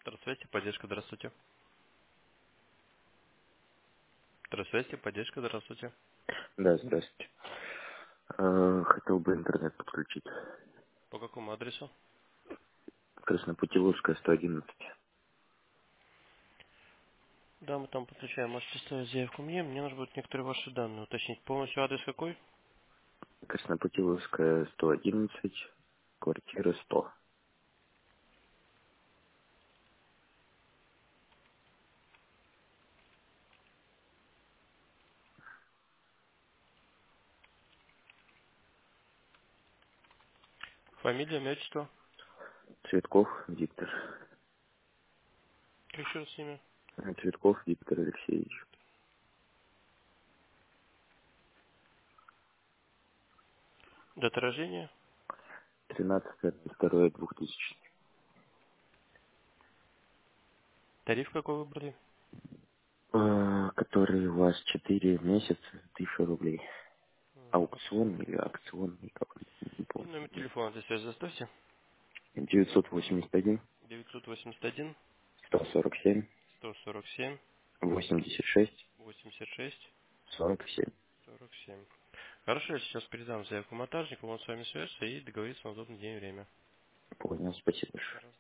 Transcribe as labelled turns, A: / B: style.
A: Здравствуйте, поддержка, здравствуйте. Здравствуйте, поддержка, здравствуйте.
B: Да, здравствуйте. Хотел бы интернет подключить.
A: По какому адресу?
B: Краснопутиловская, 111.
A: Да, мы там подключаем. Можете ставить заявку мне нужно будет некоторые ваши данные уточнить. Полностью адрес какой?
B: Краснопутиловская, 111, квартира 100.
A: Фамилия, имя, отчество.
B: Цветков Виктор.
A: Как еще раз имя?
B: Цветков Виктор Алексеевич.
A: Дата рождения.
B: 13.02.2000.
A: Тариф какой выбрали?
B: Который у вас 4 месяца, 1000 рублей. Аукционный
A: Акционный.
B: или акционный, как он, не
A: И
B: помню.
A: номер телефона для связи заставьте.
B: 981,
A: 981
B: 147,
A: 147
B: 86,
A: 86
B: 47.
A: 47. Хорошо, я сейчас передам заявку монтажнику, он с вами свяжется и договорится на удобный день и время.
B: Понял, спасибо большое.
A: Пожалуйста.